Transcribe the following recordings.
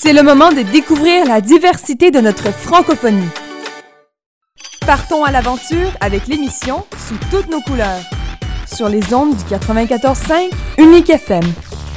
C'est le moment de découvrir la diversité de notre francophonie. Partons à l'aventure avec l'émission Sous toutes nos couleurs, sur les ondes du 94.5 Unique FM.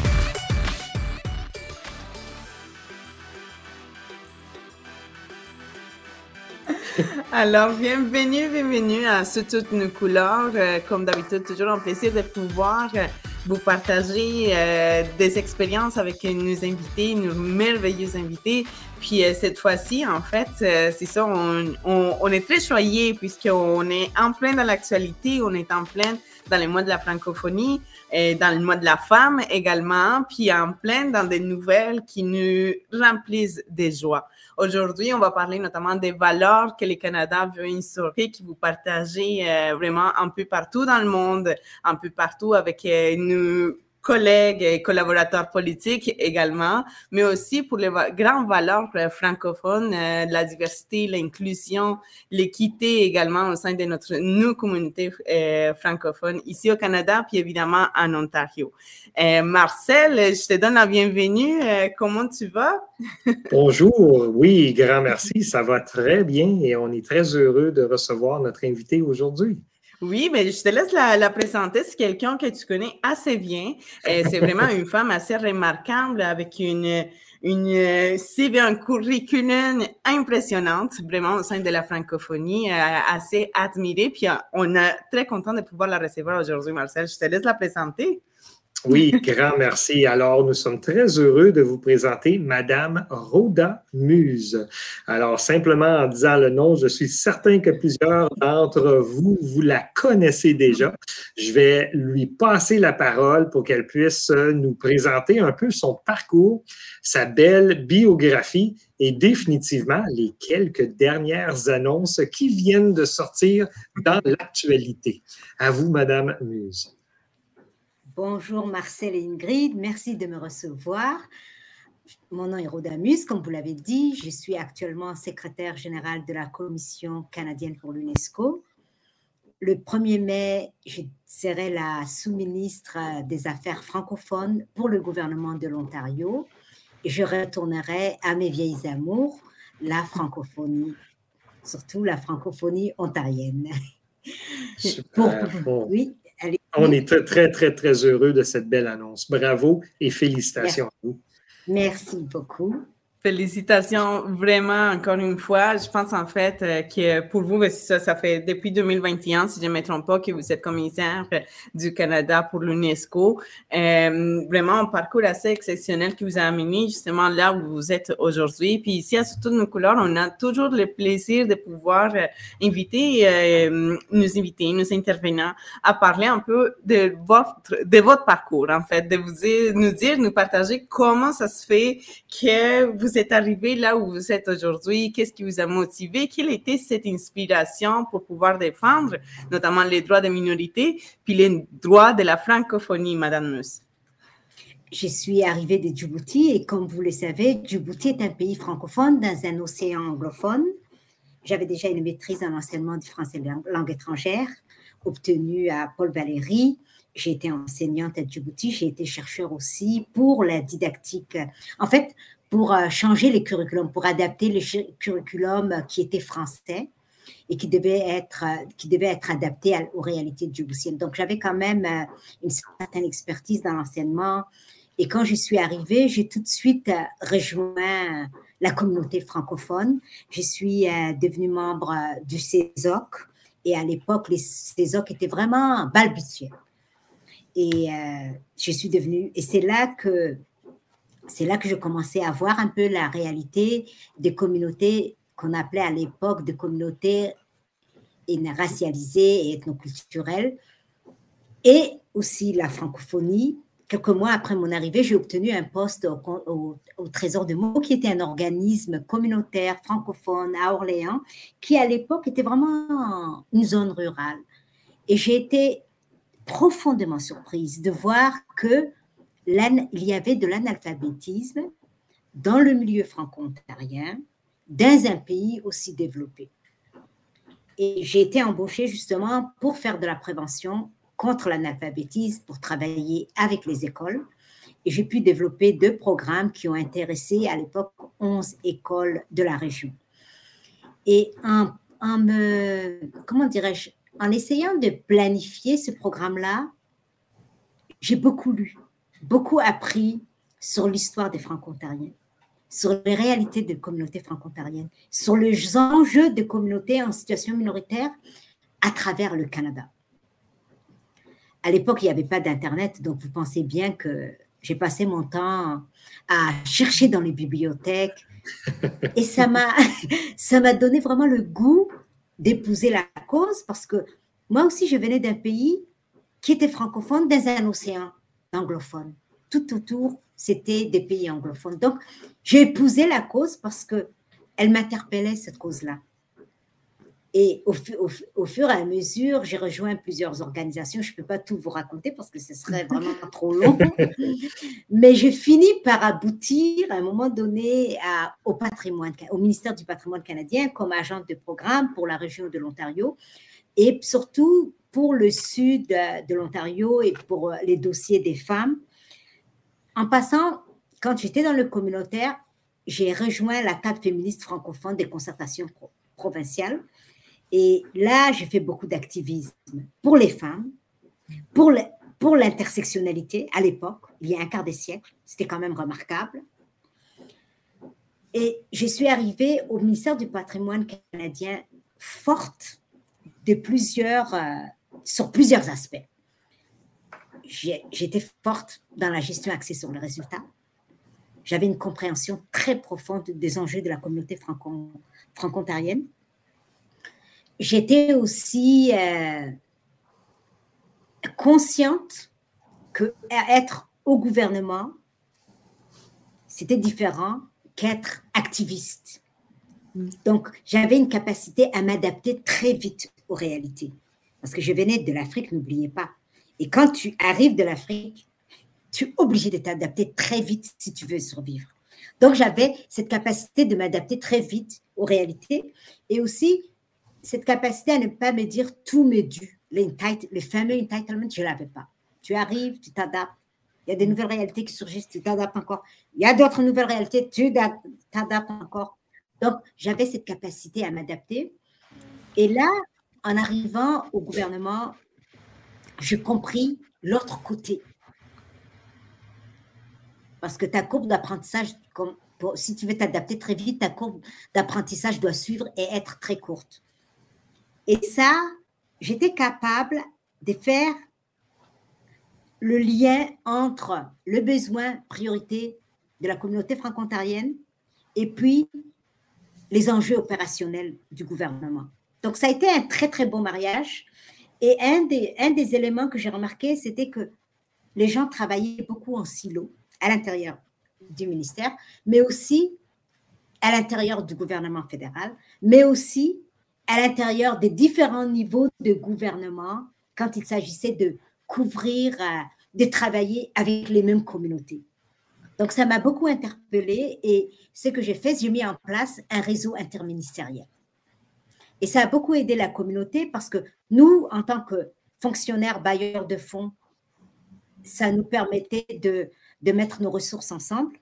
Alors, bienvenue à Sous toutes nos couleurs. Comme d'habitude, toujours un plaisir de pouvoir vous partager des expériences avec nos invités, nos merveilleux invités. Puis cette fois-ci, en fait, c'est ça, on est très choyés puisqu'on est en plein dans l'actualité, on est en plein dans le mois de la francophonie, et dans le mois de la femme également, puis en plein dans des nouvelles qui nous remplissent de joie. Aujourd'hui, on va parler notamment des valeurs que le Canada veut instaurer, qui vous partagez vraiment un peu partout dans le monde, un peu partout avec nos collègues et collaborateurs politiques également, mais aussi pour les grandes valeurs francophones, la diversité, l'inclusion, l'équité également au sein de nos communautés francophones ici au Canada, puis évidemment en Ontario. Marcel, je te donne la bienvenue. Comment tu vas? Bonjour, oui, grand merci, ça va très bien et on est très heureux de recevoir notre invité aujourd'hui. Oui, mais je te laisse la présenter. C'est quelqu'un que tu connais assez bien. C'est vraiment une femme assez remarquable avec une CV, un curriculum impressionnante, vraiment au sein de la francophonie, assez admirée. Puis on est très content de pouvoir la recevoir aujourd'hui, Marcel. Je te laisse la présenter. Oui, grand merci. Alors, nous sommes très heureux de vous présenter Madame Rhoda Muse. Alors, simplement en disant le nom, je suis certain que plusieurs d'entre vous, vous la connaissez déjà. Je vais lui passer la parole pour qu'elle puisse nous présenter un peu son parcours, sa belle biographie et définitivement les quelques dernières annonces qui viennent de sortir dans l'actualité. À vous, Madame Muse. Bonjour Marcel et Ingrid, merci de me recevoir. Mon nom est Rhoda Muse, comme vous l'avez dit. Je suis actuellement secrétaire générale de la Commission canadienne pour l'UNESCO. Le 1er mai, je serai la sous-ministre des Affaires francophones pour le gouvernement de l'Ontario. Et je retournerai à mes vieilles amours, la francophonie, surtout la francophonie ontarienne. Super. Oui. Allez. On est très, très, très heureux de cette belle annonce. Bravo et félicitations à vous. Merci beaucoup. Félicitations, vraiment, encore une fois. Je pense en fait que pour vous, ça fait depuis 2021, si je ne me trompe pas, que vous êtes commissaire du Canada pour l'UNESCO. Vraiment un parcours assez exceptionnel qui vous a amené justement là où vous êtes aujourd'hui. Puis ici, à Sous toutes nos couleurs, on a toujours le plaisir de pouvoir inviter nos intervenants à parler un peu de votre parcours, en fait, de nous partager comment ça se fait que vous êtes arrivé là où vous êtes aujourd'hui, qu'est-ce qui vous a motivé, quelle était cette inspiration pour pouvoir défendre notamment les droits des minorités, puis les droits de la francophonie, Madame Muse. Je suis arrivée de Djibouti et comme vous le savez, Djibouti est un pays francophone dans un océan anglophone. J'avais déjà une maîtrise en enseignement du français langue étrangère, obtenue à Paul Valéry. J'ai été enseignante à Djibouti, j'ai été chercheur aussi pour la didactique. En fait, pour changer les curriculums, pour adapter les curriculums qui étaient français et qui devaient être adaptés aux réalités djiboutiennes. Donc, j'avais quand même une certaine expertise dans l'enseignement. Et quand je suis arrivée, j'ai tout de suite rejoint la communauté francophone. Je suis devenue membre du CESOC. Et à l'époque, les CESOC étaient vraiment balbutiants. Et je suis devenue... Et c'est là que je commençais à voir un peu la réalité des communautés qu'on appelait à l'époque des communautés racialisées et ethnoculturelles, et aussi la francophonie. Quelques mois après mon arrivée, j'ai obtenu un poste au Trésor de Meaux, qui était un organisme communautaire francophone à Orléans, qui à l'époque était vraiment une zone rurale. Et j'ai été profondément surprise de voir que il y avait de l'analphabétisme dans le milieu franco-ontarien, dans un pays aussi développé. Et j'ai été embauchée justement pour faire de la prévention contre l'analphabétisme, pour travailler avec les écoles. Et j'ai pu développer 2 programmes qui ont intéressé à l'époque 11 écoles de la région. Et comment dirais-je, en essayant de planifier ce programme-là, j'ai beaucoup lu, beaucoup appris sur l'histoire des Franco-Ontariens, sur les réalités des communautés franco-ontariennes, sur les enjeux de communautés en situation minoritaire à travers le Canada. À l'époque, il n'y avait pas d'Internet, donc vous pensez bien que j'ai passé mon temps à chercher dans les bibliothèques et ça m'a donné vraiment le goût d'épouser la cause parce que moi aussi, je venais d'un pays qui était francophone dans un océan anglophone. Tout autour, c'était des pays anglophones. Donc, j'ai épousé la cause parce qu'elle m'interpellait, cette cause-là. Et au fur et à mesure, j'ai rejoint plusieurs organisations. Je ne peux pas tout vous raconter parce que ce serait vraiment trop long. Mais j'ai fini par aboutir à un moment donné au ministère du patrimoine canadien comme agente de programme pour la région de l'Ontario et surtout pour le sud de l'Ontario et pour les dossiers des femmes. En passant, quand j'étais dans le communautaire, j'ai rejoint la table féministe francophone des concertations provinciales. Et là, j'ai fait beaucoup d'activisme pour les femmes, pour l'intersectionnalité à l'époque, il y a un quart de siècle. C'était quand même remarquable. Et je suis arrivée au ministère du patrimoine canadien forte sur plusieurs aspects. J'étais forte dans la gestion axée sur le résultat. J'avais une compréhension très profonde des enjeux de la communauté franco-ontarienne. J'étais aussi consciente qu'être au gouvernement, c'était différent qu'être activiste. Donc, j'avais une capacité à m'adapter très vite aux réalités. Parce que je venais de l'Afrique, n'oubliez pas. Et quand tu arrives de l'Afrique, tu es obligé de t'adapter très vite si tu veux survivre. Donc, j'avais cette capacité de m'adapter très vite aux réalités et aussi cette capacité à ne pas me dire tout m'est dû. Le fameux entitlement, je ne l'avais pas. Tu arrives, tu t'adaptes. Il y a des nouvelles réalités qui surgissent, tu t'adaptes encore. Il y a d'autres nouvelles réalités, tu t'adaptes encore. Donc, j'avais cette capacité à m'adapter. Et là, en arrivant au gouvernement, j'ai compris l'autre côté. Parce que ta courbe d'apprentissage, si tu veux t'adapter très vite, ta courbe d'apprentissage doit suivre et être très courte. Et ça, j'étais capable de faire le lien entre le besoin priorité de la communauté franco-ontarienne et puis les enjeux opérationnels du gouvernement. Donc, ça a été un très, très beau mariage. Et un des éléments que j'ai remarqué, c'était que les gens travaillaient beaucoup en silo à l'intérieur du ministère, mais aussi à l'intérieur du gouvernement fédéral, mais aussi à l'intérieur des différents niveaux de gouvernement quand il s'agissait de couvrir, de travailler avec les mêmes communautés. Donc, ça m'a beaucoup interpellée et ce que j'ai fait, j'ai mis en place un réseau interministériel. Et ça a beaucoup aidé la communauté parce que nous, en tant que fonctionnaires bailleurs de fonds, ça nous permettait de mettre nos ressources ensemble.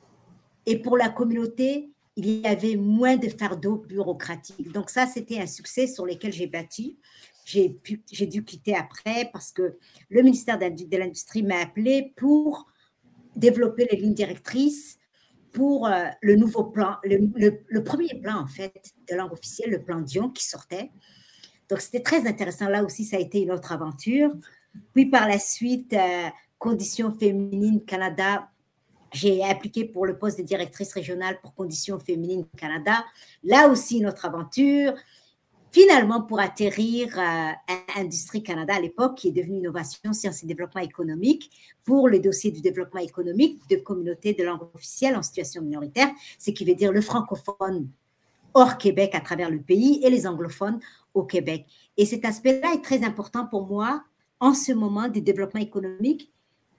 Et pour la communauté, il y avait moins de fardeaux bureaucratiques. Donc ça, c'était un succès sur lequel j'ai bâti. J'ai dû quitter après parce que le ministère de l'Industrie m'a appelé pour développer les lignes directrices pour le nouveau plan, le premier plan en fait de langue officielle, le plan Dion qui sortait. Donc c'était très intéressant. Là aussi, ça a été une autre aventure. Puis par la suite, Conditions féminines Canada, j'ai appliqué pour le poste de directrice régionale pour Conditions féminines Canada. Là aussi, une autre aventure. Finalement, pour atterrir à Industrie Canada à l'époque, qui est devenue Innovation, Sciences et Développement économique, pour le dossier du développement économique de communautés de langue officielle en situation minoritaire, ce qui veut dire le francophone hors Québec à travers le pays et les anglophones au Québec. Et cet aspect-là est très important pour moi en ce moment du développement économique,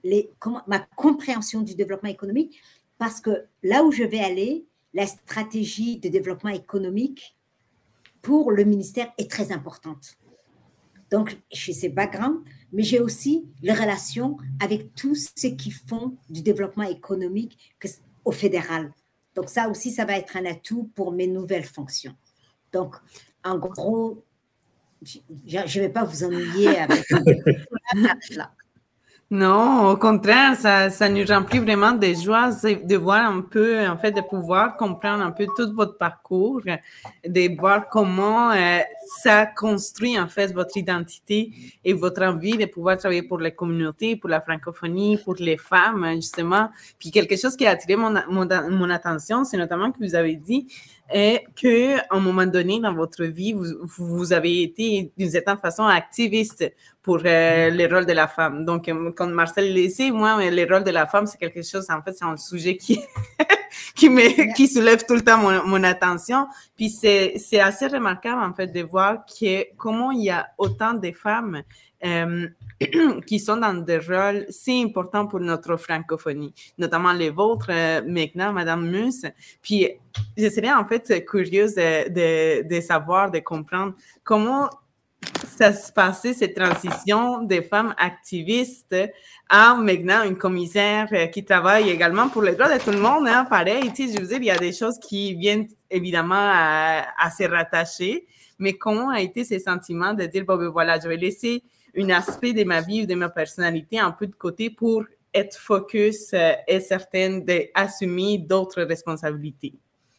ma compréhension du développement économique, parce que là où je vais aller, la stratégie de développement économique pour le ministère est très importante. Donc, chez ces backgrounds, mais j'ai aussi les relations avec tous ceux qui font du développement économique au fédéral. Donc ça aussi, ça va être un atout pour mes nouvelles fonctions. Donc, en gros, je ne vais pas vous ennuyer avec là. Non, au contraire, ça nous remplit vraiment de joie de voir un peu, en fait, de pouvoir comprendre un peu tout votre parcours, de voir comment ça construit, en fait, votre identité et votre envie de pouvoir travailler pour les communautés, pour la francophonie, pour les femmes, justement. Puis quelque chose qui a attiré mon attention, c'est notamment que vous avez dit qu'à un moment donné dans votre vie, vous avez été d'une certaine façon activiste pour le rôle de la femme. Donc, comme Marcel le sait, moi, le rôle de la femme, c'est quelque chose, en fait, c'est un sujet qui soulève tout le temps mon attention. Puis c'est assez remarquable, en fait, de voir comment il y a autant de femmes qui sont dans des rôles si importants pour notre francophonie, notamment les vôtres, maintenant, Madame Mus. Puis, je serais en fait curieuse de savoir, de comprendre comment ça se passait, cette transition des femmes activistes à maintenant une commissaire qui travaille également pour les droits de tout le monde. Hein, pareil, tu sais, je veux dire, il y a des choses qui viennent évidemment à se rattacher, mais comment a été ces sentiments de dire, bon, ben voilà, je vais laisser un aspect de ma vie ou de ma personnalité un peu de côté pour être focus et certaine d'assumer d'autres responsabilités?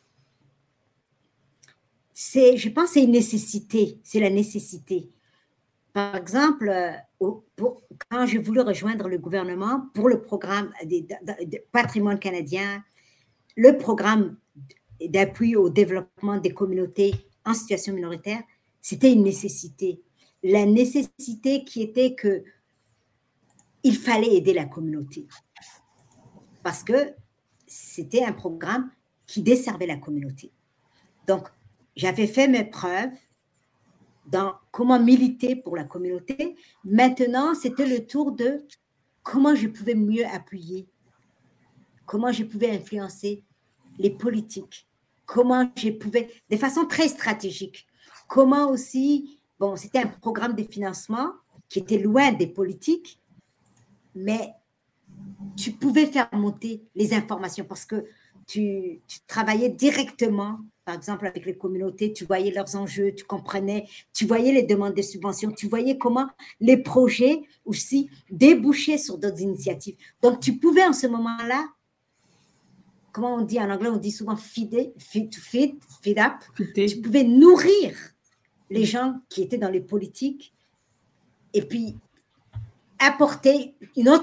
Je pense que c'est une nécessité, c'est la nécessité. Par exemple, quand j'ai voulu rejoindre le gouvernement pour le programme de patrimoine canadien, le programme d'appui au développement des communautés en situation minoritaire, c'était une nécessité. La nécessité qui était qu'il fallait aider la communauté parce que c'était un programme qui desservait la communauté. Donc, j'avais fait mes preuves dans comment militer pour la communauté. Maintenant, c'était le tour de comment je pouvais mieux appuyer, comment je pouvais influencer les politiques, comment je pouvais, de façon très stratégique, comment aussi, bon, c'était un programme de financement qui était loin des politiques, mais tu pouvais faire monter les informations parce que tu travaillais directement, par exemple, avec les communautés, tu voyais leurs enjeux, tu comprenais, tu voyais les demandes de subventions, tu voyais comment les projets aussi débouchaient sur d'autres initiatives. Donc, tu pouvais en ce moment-là, comment on dit en anglais, on dit souvent feed up, tu pouvais nourrir les gens qui étaient dans les politiques et puis apporter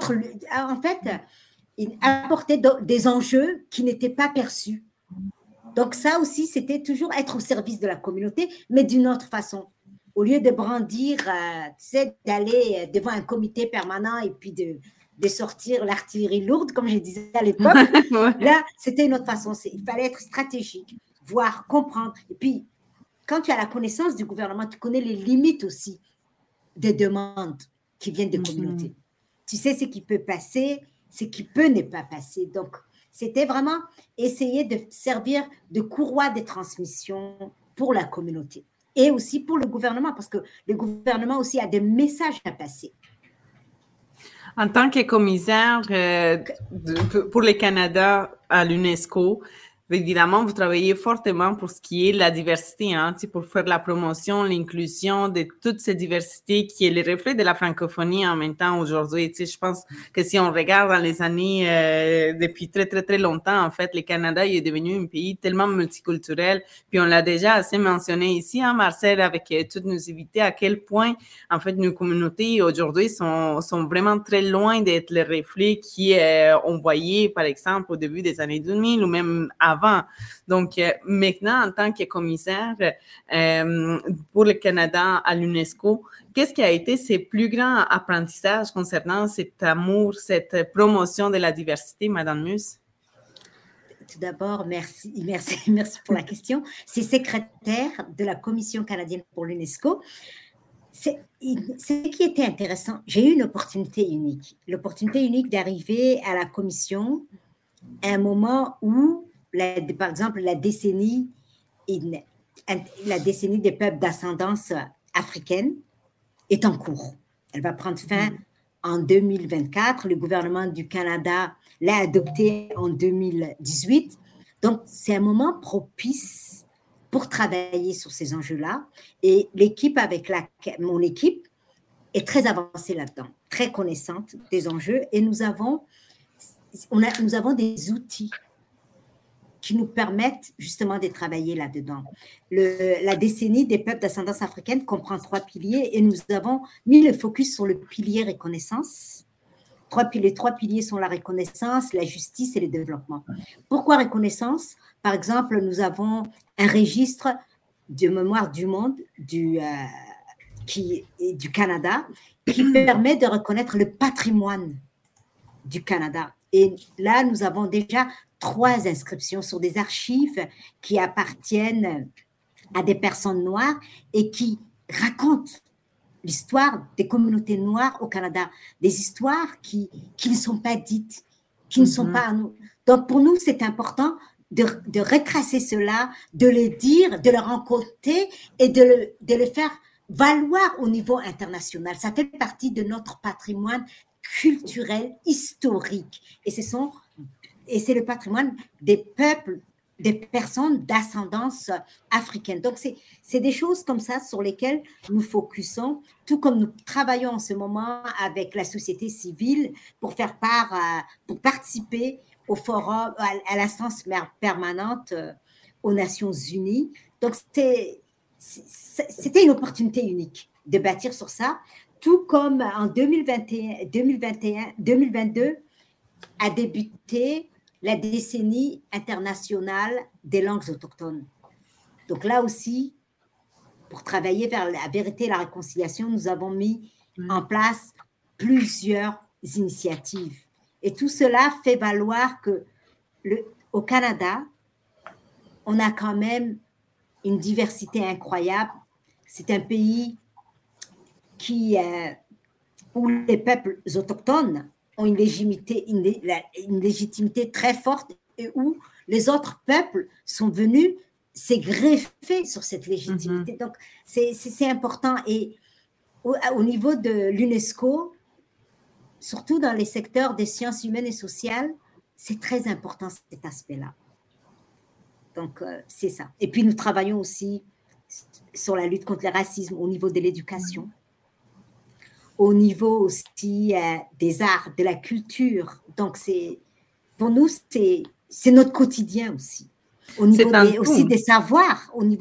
apporter des enjeux qui n'étaient pas perçus. Donc ça aussi, c'était toujours être au service de la communauté, mais d'une autre façon. Au lieu de brandir, tu sais, d'aller devant un comité permanent et puis de sortir l'artillerie lourde, comme je disais à l'époque, là, c'était une autre façon. Il fallait être stratégique, voir, comprendre. Et puis, quand tu as la connaissance du gouvernement, tu connais les limites aussi des demandes qui viennent des communautés. Tu sais ce qui peut passer, ce qui peut ne pas passer. Donc, c'était vraiment essayer de servir de courroie de transmission pour la communauté et aussi pour le gouvernement, parce que le gouvernement aussi a des messages à passer. En tant que commissaire pour le Canada à l'UNESCO, évidemment, vous travaillez fortement pour ce qui est la diversité, hein, pour faire la promotion, l'inclusion de toute cette diversité qui est le reflet de la francophonie en même temps aujourd'hui. Je pense que si on regarde dans les années, depuis très, très, très longtemps, en fait, le Canada est devenu un pays tellement multiculturel. Puis on l'a déjà assez mentionné ici, hein, Marcel, avec toutes nos invités, à quel point, en fait, nos communautés aujourd'hui sont vraiment très loin d'être le reflet qu'on voyait, par exemple, au début des années 2000 ou même avant. Donc, maintenant, en tant que commissaire pour le Canada à l'UNESCO, qu'est-ce qui a été ses plus grands apprentissages concernant cet amour, cette promotion de la diversité, Madame Mus? Tout d'abord, merci pour la question. C'est secrétaire de la Commission canadienne pour l'UNESCO. Ce qui était intéressant, j'ai eu une opportunité unique d'arriver à la commission à un moment où par exemple, la décennie des peuples d'ascendance africaine est en cours. Elle va prendre fin en 2024. Le gouvernement du Canada l'a adoptée en 2018. Donc, c'est un moment propice pour travailler sur ces enjeux-là. Et l'équipe mon équipe est très avancée là-dedans, très connaissante des enjeux. Et nous avons des outils qui nous permettent justement de travailler là-dedans. La décennie des peuples d'ascendance africaine comprend 3 piliers et nous avons mis le focus sur le pilier reconnaissance. Les 3 piliers sont la reconnaissance, la justice et le développement. Pourquoi reconnaissance? Par exemple, nous avons un registre de mémoire du monde du Canada qui permet de reconnaître le patrimoine du Canada. Et là, nous avons déjà 3 inscriptions sur des archives qui appartiennent à des personnes noires et qui racontent l'histoire des communautés noires au Canada, des histoires qui ne sont pas dites, qui ne sont pas à nous. Donc, pour nous, c'est important de retracer cela, de le dire, de le rencontrer et de le faire valoir au niveau international. Ça fait partie de notre patrimoine culturel, historique. Et c'est le patrimoine des peuples, des personnes d'ascendance africaine. Donc, c'est des choses comme ça sur lesquelles nous focusons, tout comme nous travaillons en ce moment avec la société civile pour pour participer au forum, à l'instance permanente aux Nations Unies. Donc, c'était une opportunité unique de bâtir sur ça, tout comme en 2022 a débuté la décennie internationale des langues autochtones. Donc là aussi, pour travailler vers la vérité et la réconciliation, nous avons mis en place plusieurs initiatives. Et tout cela fait valoir que au Canada, on a quand même une diversité incroyable. C'est un pays où les peuples autochtones ont une légitimité très forte et où les autres peuples sont venus se greffer sur cette légitimité. Donc, c'est important. Et au niveau de l'UNESCO, surtout dans les secteurs des sciences humaines et sociales, c'est très important cet aspect-là. Donc, c'est ça. Et puis, nous travaillons aussi sur la lutte contre le racisme au niveau de l'éducation, au niveau aussi des arts, de la culture. Donc, pour nous, c'est notre quotidien aussi. Au niveau aussi des savoirs, il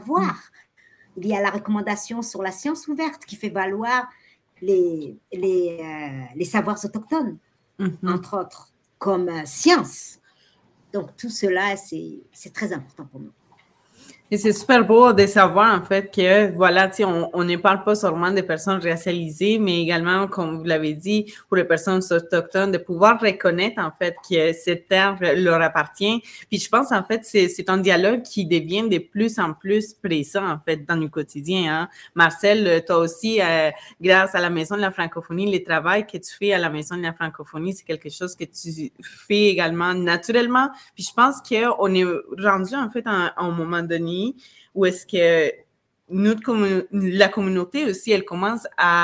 y a la recommandation sur la science ouverte qui fait valoir les savoirs autochtones, entre autres, comme science. Donc, tout cela, c'est très important pour nous. Et c'est super beau de savoir, en fait, que, voilà, tu sais, on ne parle pas seulement des personnes racialisées, mais également, comme vous l'avez dit, pour les personnes autochtones, de pouvoir reconnaître, en fait, que cette terre leur appartient. Puis je pense, en fait, c'est un dialogue qui devient de plus en plus présent, en fait, dans le quotidien, hein. Marcel, toi aussi, grâce à la Maison de la francophonie, le travail que tu fais à la Maison de la francophonie, c'est quelque chose que tu fais également naturellement. Puis je pense qu'on est rendu, en fait, à un moment donné où est-ce que la communauté aussi, elle commence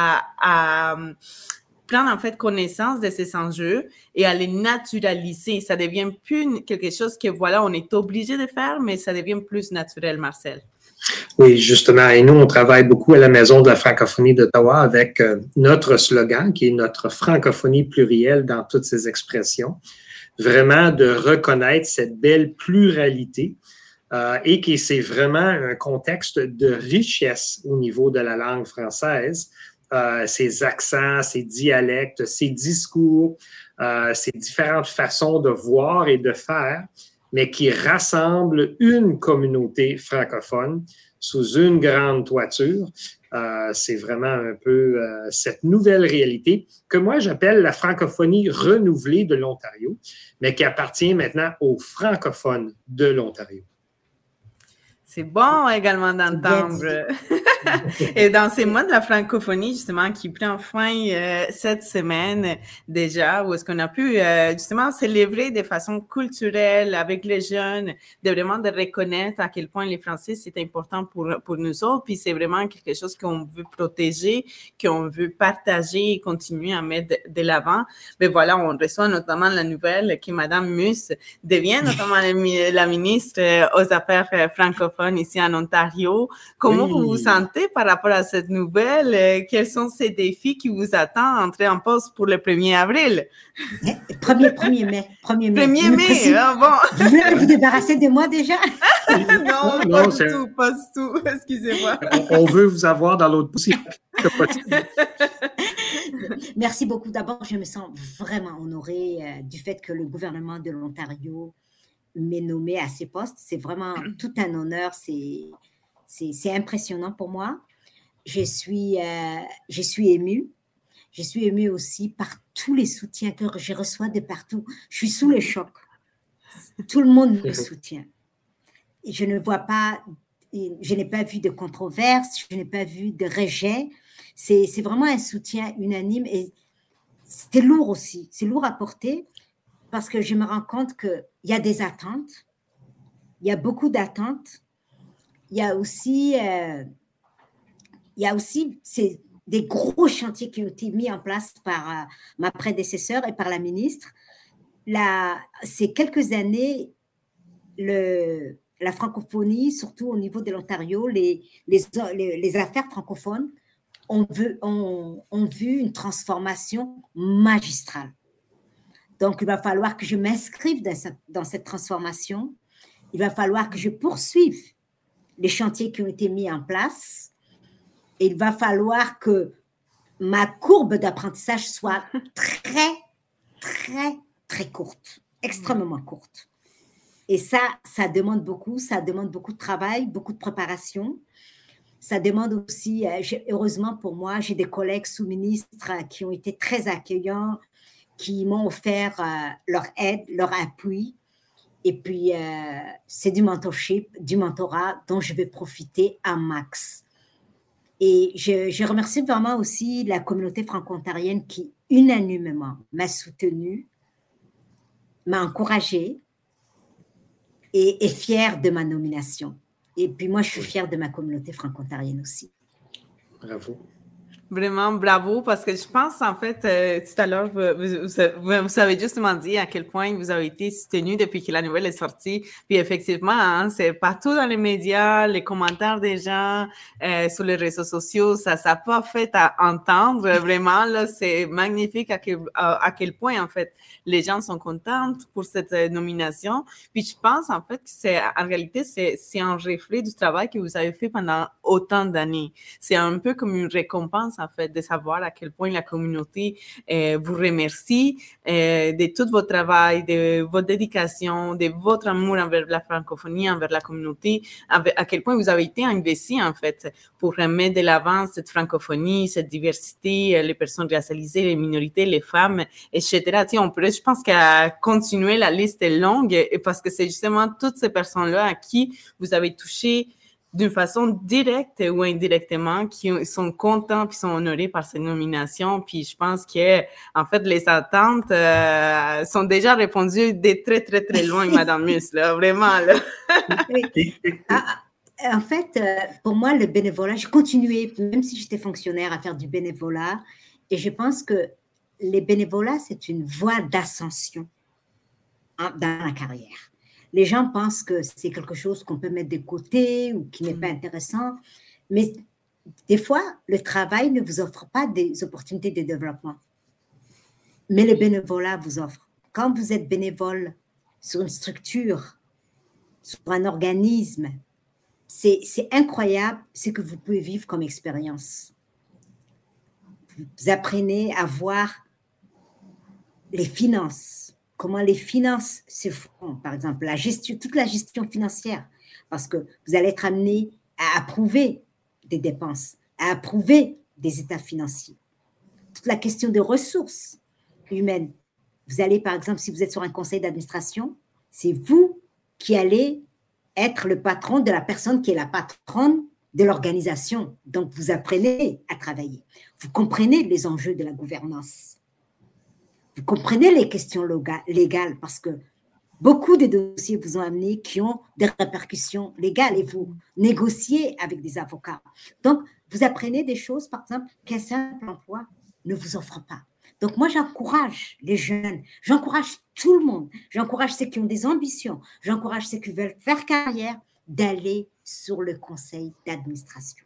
à prendre en fait connaissance de ces enjeux et à les naturaliser. Ça devient plus quelque chose que, voilà, on est obligé de faire, mais ça devient plus naturel, Marcel. Oui, justement. Et nous, on travaille beaucoup à la Maison de la francophonie d'Ottawa avec notre slogan, qui est notre francophonie plurielle dans toutes ses expressions. Vraiment de reconnaître cette belle pluralité et que c'est vraiment un contexte de richesse au niveau de la langue française. Ses accents, ses dialectes, ses discours, ses différentes façons de voir et de faire, mais qui rassemblent une communauté francophone sous une grande toiture. C'est vraiment un peu cette nouvelle réalité que moi j'appelle la francophonie renouvelée de l'Ontario, mais qui appartient maintenant aux francophones de l'Ontario. C'est bon également d'entendre. Et dans ces mois de la francophonie, justement, qui prend fin cette semaine déjà, où est-ce qu'on a pu justement célébrer de façon culturelle avec les jeunes, de vraiment de reconnaître à quel point les Français, c'est important pour nous autres, puis c'est vraiment quelque chose qu'on veut protéger, qu'on veut partager et continuer à mettre de l'avant. Mais voilà, on reçoit notamment la nouvelle que Mme Mus devient notamment la ministre aux Affaires francophones ici en Ontario. Comment vous vous sentez par rapport à cette nouvelle? Quels sont ces défis qui vous attendent entrer en poste pour le 1er avril? 1er mai. 1er mai, ah bon. Vous voulez vous débarrasser de moi déjà? Non, pas du tout. Excusez-moi. On veut vous avoir dans l'autre pouce. Merci beaucoup. D'abord, je me sens vraiment honorée du fait que le gouvernement de l'Ontario m'ait nommée à ces postes. C'est vraiment tout un honneur. C'est impressionnant pour moi. Je suis émue. Je suis émue aussi par tous les soutiens que je reçois de partout. Je suis sous le choc. Tout le monde me soutient. Et je n'ai pas vu de controverse, je n'ai pas vu de rejet. C'est vraiment un soutien unanime et c'est lourd aussi. C'est lourd à porter parce que je me rends compte qu'il y a des attentes. Il y a beaucoup d'attentes. Il y a aussi des gros chantiers qui ont été mis en place par ma prédécesseur et par la ministre. Ces quelques années, la francophonie, surtout au niveau de l'Ontario, les affaires francophones ont vu une transformation magistrale. Donc, il va falloir que je m'inscrive dans cette transformation. Il va falloir que je poursuive les chantiers qui ont été mis en place. Et il va falloir que ma courbe d'apprentissage soit très, très, très courte, extrêmement courte. Et ça demande beaucoup de travail, beaucoup de préparation. Ça demande aussi, heureusement pour moi, j'ai des collègues sous-ministres qui ont été très accueillants, qui m'ont offert leur aide, leur appui. Et puis, c'est du mentorat dont je vais profiter à max. Et je remercie vraiment aussi la communauté franco-ontarienne qui, unanimement, m'a soutenue, m'a encouragée et est fière de ma nomination. Et puis moi, je suis fière de ma communauté franco-ontarienne aussi. Bravo. Vraiment, bravo, parce que je pense, en fait, tout à l'heure, vous avez justement dit à quel point vous avez été soutenu depuis que la nouvelle est sortie. Puis effectivement, hein, c'est partout dans les médias, les commentaires des gens, sur les réseaux sociaux, ça n'a pas fait à entendre. Vraiment, là, c'est magnifique à quel point, en fait, les gens sont contents pour cette nomination. Puis je pense, en fait, que en réalité, c'est un reflet du travail que vous avez fait pendant autant d'années. C'est un peu comme une récompense, en fait, de savoir à quel point la communauté vous remercie de tout votre travail, de votre dédication, de votre amour envers la francophonie, envers la communauté, à quel point vous avez été investi, en fait, pour remettre de l'avant cette francophonie, cette diversité, les personnes racialisées, les minorités, les femmes, etc. Tu sais, on pourrait, je pense qu'à continuer, la liste est longue, parce que c'est justement toutes ces personnes-là à qui vous avez touché d'une façon directe ou indirectement, qui sont contents puis sont honorés par cette nomination. Puis je pense que, en fait, les attentes sont déjà répondues de très, très, très loin, Madame Mus, là, vraiment, là. Oui. En fait, pour moi, le bénévolat, j'ai continué, même si j'étais fonctionnaire, à faire du bénévolat. Et je pense que les bénévolats, c'est une voie d'ascension dans la carrière. Les gens pensent que c'est quelque chose qu'on peut mettre de côté ou qui n'est pas intéressant. Mais des fois, le travail ne vous offre pas des opportunités de développement. Mais le bénévolat vous offre. Quand vous êtes bénévole sur une structure, sur un organisme, c'est incroyable ce que vous pouvez vivre comme expérience. Vous apprenez à voir les finances, comment les finances se font, par exemple, toute la gestion financière, parce que vous allez être amené à approuver des dépenses, à approuver des états financiers. Toute la question des ressources humaines. Vous allez, par exemple, si vous êtes sur un conseil d'administration, c'est vous qui allez être le patron de la personne qui est la patronne de l'organisation. Donc, vous apprenez à travailler. Vous comprenez les enjeux de la gouvernance. Vous comprenez les questions légales parce que beaucoup de dossiers vous ont amené qui ont des répercussions légales et vous négociez avec des avocats. Donc, vous apprenez des choses, par exemple, qu'un simple emploi ne vous offre pas. Donc, moi, j'encourage les jeunes, j'encourage tout le monde, j'encourage ceux qui ont des ambitions, j'encourage ceux qui veulent faire carrière d'aller sur le conseil d'administration,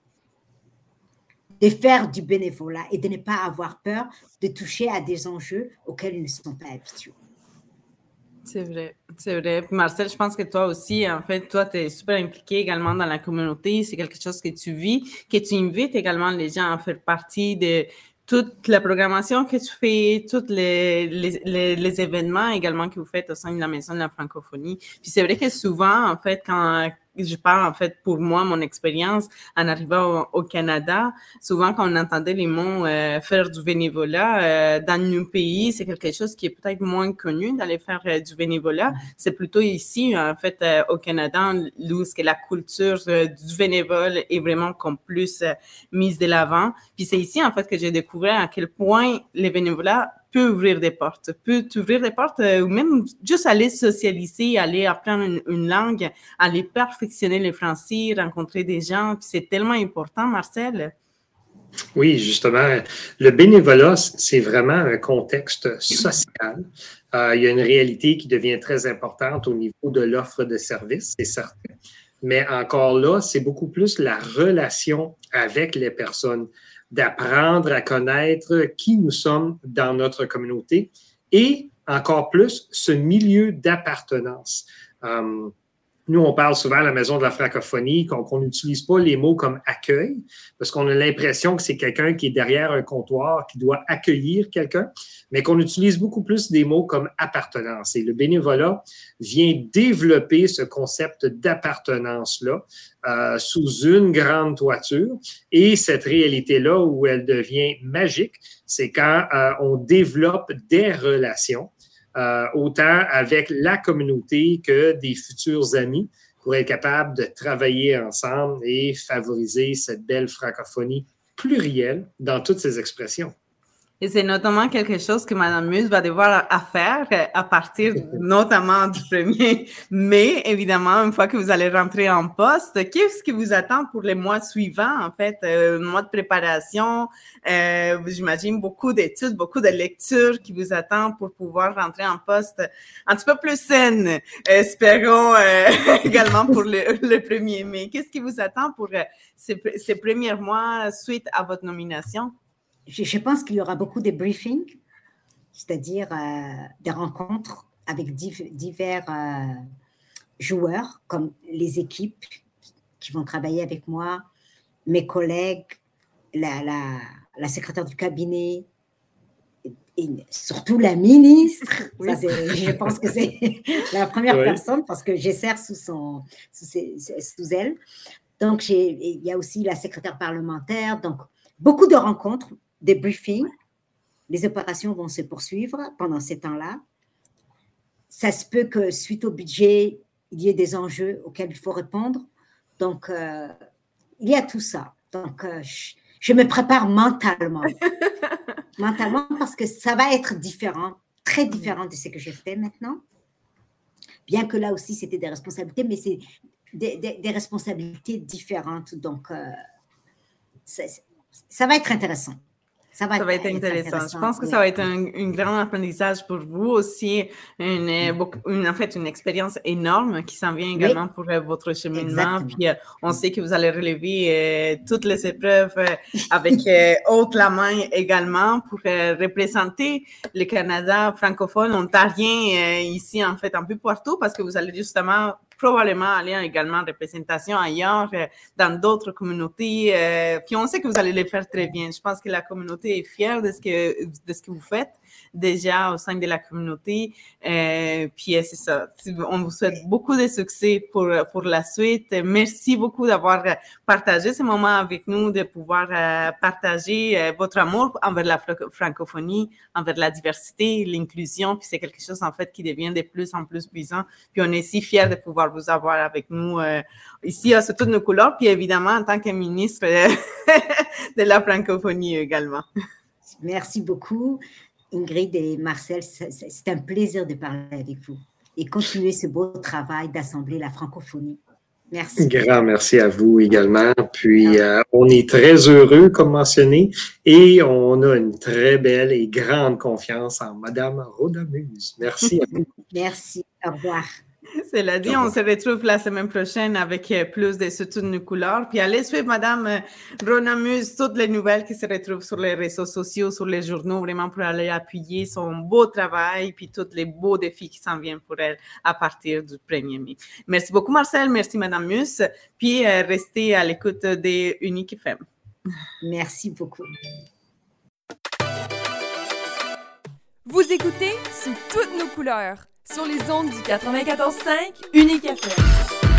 de faire du bénévolat et de ne pas avoir peur de toucher à des enjeux auxquels ils ne sont pas habitués. C'est vrai, c'est vrai. Marcel, je pense que toi aussi, en fait, toi, tu es super impliqué également dans la communauté. C'est quelque chose que tu vis, que tu invites également les gens à faire partie de toute la programmation que tu fais, tous les événements également que vous faites au sein de la Maison de la francophonie. Puis c'est vrai que souvent, en fait, quand je parle, en fait, pour moi, mon expérience en arrivant au Canada, souvent quand on entendait les mots faire du bénévolat dans nos pays, c'est quelque chose qui est peut-être moins connu d'aller faire du bénévolat. C'est plutôt ici, en fait, au Canada, où est-ce que la culture du bénévole est vraiment comme plus mise de l'avant. Puis c'est ici, en fait, que j'ai découvert à quel point le bénévolat peut ouvrir des portes, ou même juste aller socialiser, aller apprendre une langue, aller perfectionner le français, rencontrer des gens. Puis c'est tellement important, Marcel. Oui, justement, le bénévolat, c'est vraiment un contexte social. Il y a une réalité qui devient très importante au niveau de l'offre de services, c'est certain. Mais encore là, c'est beaucoup plus la relation avec les personnes, d'apprendre à connaître qui nous sommes dans notre communauté et encore plus ce milieu d'appartenance. Nous, on parle souvent à la Maison de la francophonie qu'on n'utilise pas les mots comme accueil parce qu'on a l'impression que c'est quelqu'un qui est derrière un comptoir qui doit accueillir quelqu'un, mais qu'on utilise beaucoup plus des mots comme appartenance. Et le bénévolat vient développer ce concept d'appartenance-là sous une grande toiture. Et cette réalité-là où elle devient magique, c'est quand on développe des relations autant avec la communauté que des futurs amis pour être capable de travailler ensemble et favoriser cette belle francophonie plurielle dans toutes ses expressions. Et c'est notamment quelque chose que Mme Muse va devoir faire à partir notamment du 1er mai, évidemment, une fois que vous allez rentrer en poste. Qu'est-ce qui vous attend pour les mois suivants, en fait? Mois de préparation, j'imagine beaucoup d'études, beaucoup de lectures qui vous attendent pour pouvoir rentrer en poste un petit peu plus saine, espérons également pour le 1er mai. Qu'est-ce qui vous attend pour ces premiers mois suite à votre nomination? Je pense qu'il y aura beaucoup de briefings, c'est-à-dire des rencontres avec divers joueurs, comme les équipes qui vont travailler avec moi, mes collègues, la secrétaire du cabinet, et surtout la ministre. Oui. Ça, je pense que c'est la première personne parce que je sers sous elle. Donc, il y a aussi la secrétaire parlementaire. Donc, beaucoup de rencontres, des briefings. Les opérations vont se poursuivre pendant ces temps-là. Ça se peut que, suite au budget, il y ait des enjeux auxquels il faut répondre. Donc, il y a tout ça. Donc, je me prépare mentalement. Mentalement, parce que ça va être différent, très différent de ce que je fais maintenant. Bien que là aussi, c'était des responsabilités, mais c'est des responsabilités différentes. Donc, ça va être intéressant. Ça va être intéressant. Je pense que ça va être un grand apprentissage pour vous aussi, en fait, une expérience énorme qui s'en vient également pour votre cheminement. Exactement. Puis on sait que vous allez relever toutes les épreuves avec haute la main également pour représenter le Canada francophone, ontarien ici, en fait, un peu partout, parce que vous allez justement probablement aller également en représentation ailleurs, dans d'autres communautés. Puis on sait que vous allez le faire très bien. Je pense que la communauté est fière de ce que vous faites. déjà au sein de la communauté. Puis c'est ça. On vous souhaite beaucoup de succès pour la suite. Merci beaucoup d'avoir partagé ce moment avec nous, de pouvoir partager votre amour envers la francophonie, envers la diversité, l'inclusion. Puis c'est quelque chose, en fait, qui devient de plus en plus puissant. Puis on est si fiers de pouvoir vous avoir avec nous ici à Sous toutes nos couleurs. Puis évidemment, en tant que ministre de la francophonie également. Merci beaucoup, Ingrid et Marcel. C'est un plaisir de parler avec vous et continuer ce beau travail d'assembler la francophonie. Merci. Grand merci à vous également. Puis, on est très heureux, comme mentionné, et on a une très belle et grande confiance en Madame Rhoda Muse. Merci à vous. Merci. Au revoir. Cela dit, on se retrouve la semaine prochaine avec plus de Sous toutes nos couleurs. Puis allez suivre Madame Rhoda Muse, toutes les nouvelles qui se retrouvent sur les réseaux sociaux, sur les journaux, vraiment pour aller appuyer son beau travail, puis tous les beaux défis qui s'en viennent pour elle à partir du 1er mai. Merci beaucoup Marcel, merci Madame Muse, puis restez à l'écoute des Unique FM. Merci beaucoup. Vous écoutez Sous toutes nos couleurs sur les ondes du 94.5 Unique FM.